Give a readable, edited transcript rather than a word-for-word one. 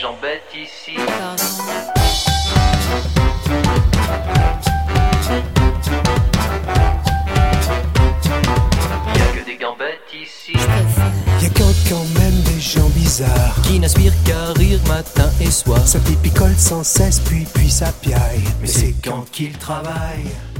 gens bêtes ici. Y'a que des gambettes ici. Y'a quand même des gens bizarres qui n'aspirent qu'à rire matin et soir. Ça pipicole sans cesse, puis ça piaille. Mais c'est quand qu'ils travaillent